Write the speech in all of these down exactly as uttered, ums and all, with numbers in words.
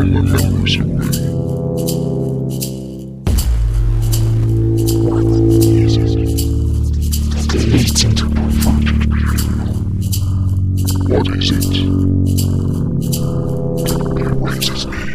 all my memories away. What is it? Deleting two point five. What is it? It erases me.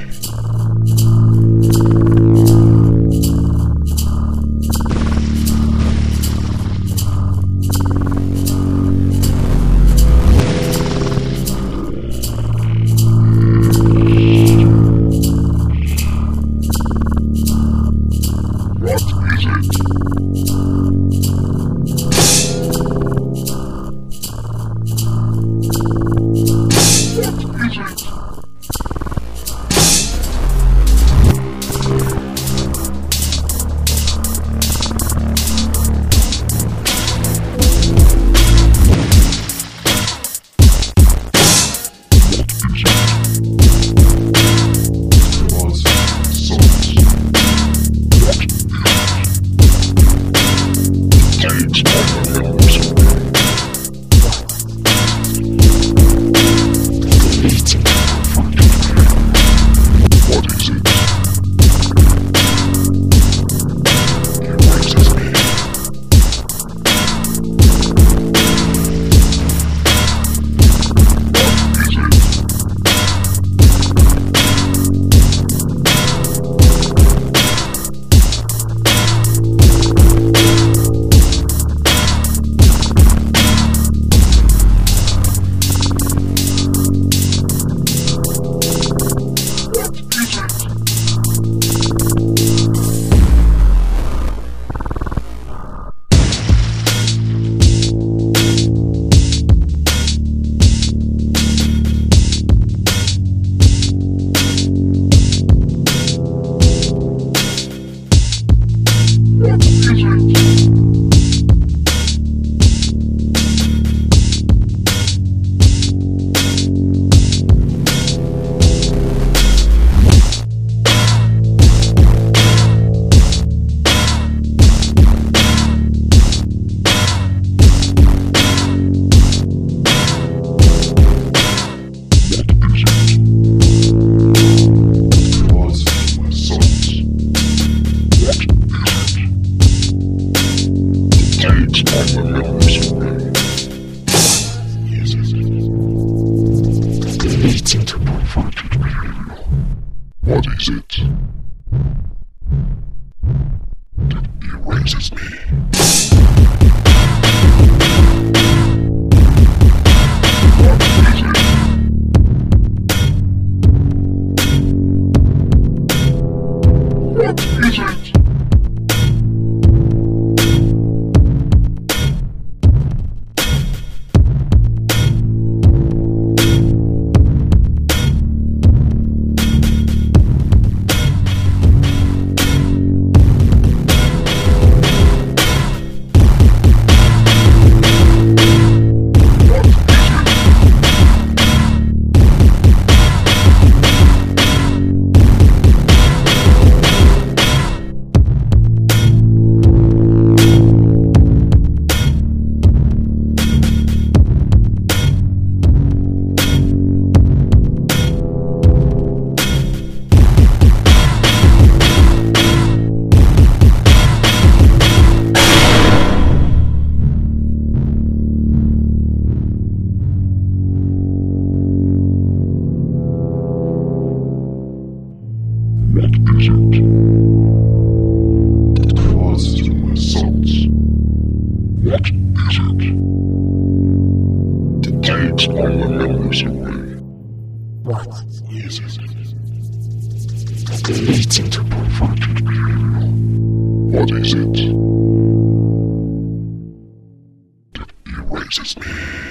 Deleting two point five. What is it? It erases me. What is it? What is it? It causes my thoughts. What is it? It takes all my memories away. What is it? Deleting two point five. What is it? It erases me.